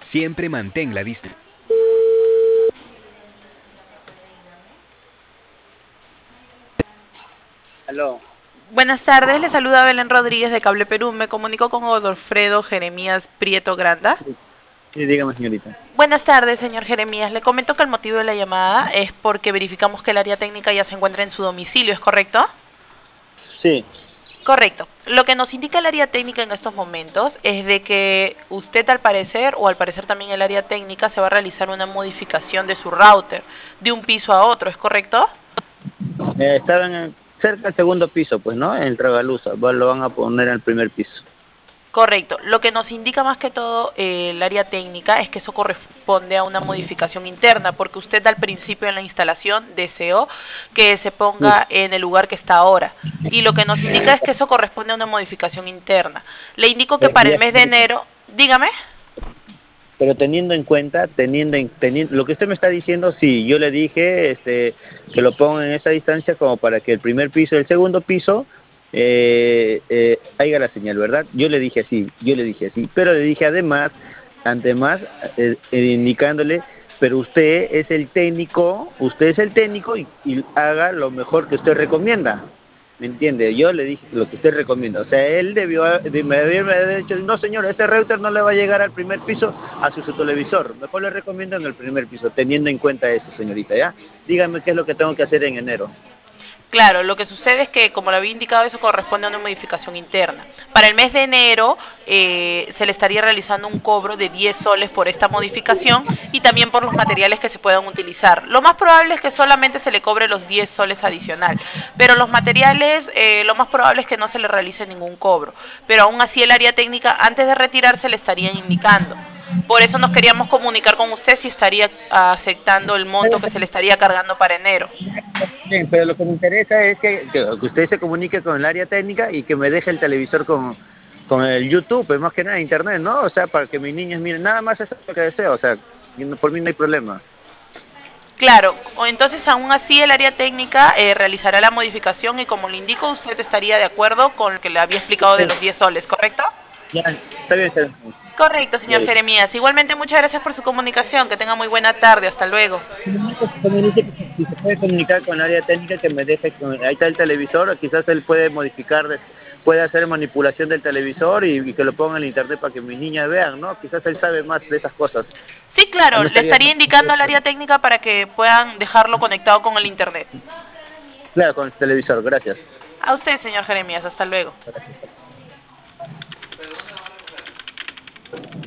Siempre mantén la distancia. Aló. Buenas tardes, le saluda Belén Rodríguez de Cable Perú. Me comunico con Godofredo Jeremías Prieto Granda. Sí, dígame, señorita. Buenas tardes, señor Jeremías. Le comento que el motivo de la llamada es porque verificamos que el área técnica ya se encuentra en su domicilio, ¿es correcto? Sí, Correcto. Lo que nos indica el área técnica en estos momentos es de que usted al parecer, o al parecer también el área técnica, se va a realizar una modificación de su router de un piso a otro, ¿es correcto? estaban cerca del segundo piso, pues, ¿no? En el Tragalusa. Lo van a poner al primer piso. Correcto. Lo que nos indica más que todo el área técnica es que eso corresponde a una modificación interna, porque usted al principio en la instalación deseó que se Sí. ponga en el lugar que está ahora. Y lo que nos indica es que eso corresponde a una modificación interna. Le indico que para el Ya, mes de señorita. enero, dígame. Pero teniendo en cuenta, lo que usted me está diciendo, sí, yo le dije que lo pongan en esa distancia como para que el primer piso y el segundo piso haya la señal, ¿verdad? Yo le dije así, pero le dije además, indicándole, pero usted es el técnico y haga lo mejor que usted recomienda. ¿Me entiende? Yo le dije lo que usted recomienda. O sea, él me haber dicho, no señor, ese router no le va a llegar al primer piso a su televisor. Mejor le recomiendo en el primer piso, teniendo en cuenta eso, señorita, ¿ya? Dígame qué es lo que tengo que hacer en enero. Claro, lo que sucede es que, como le había indicado, eso corresponde a una modificación interna. Para el mes de enero se le estaría realizando un cobro de 10 soles por esta modificación y también por los materiales que se puedan utilizar. Lo más probable es que solamente se le cobre los 10 soles adicional, pero los materiales, lo más probable es que no se le realice ningún cobro. Pero aún así el área técnica, antes de retirarse, le estarían indicando. Por eso nos queríamos comunicar con usted si estaría aceptando el monto que se le estaría cargando para enero. Bien, pero lo que me interesa es que usted se comunique con el área técnica y que me deje el televisor con el YouTube, pues más que nada internet, ¿no? O sea, para que mis niños miren, nada más eso es lo que deseo, o sea, por mí no hay problema. Claro, o entonces aún así el área técnica realizará la modificación y como le indico, usted estaría de acuerdo con lo que le había explicado de Sí, los 10 soles, ¿correcto? ya, está bien, está Correcto, señor bien. Jeremías. Igualmente muchas gracias por su comunicación. Que tenga muy buena tarde. Hasta luego. Comunique si se puede comunicar con el área técnica que me deje, ahí está el televisor, quizás él puede modificar, puede hacer manipulación del televisor y que lo ponga en el internet para que mis niñas vean, ¿no? Quizás él sabe más de esas cosas. Sí, claro, No le estaría estaría indicando al área técnica para que puedan dejarlo conectado con el internet. claro con el televisor, gracias. A usted, señor Jeremías. Hasta luego.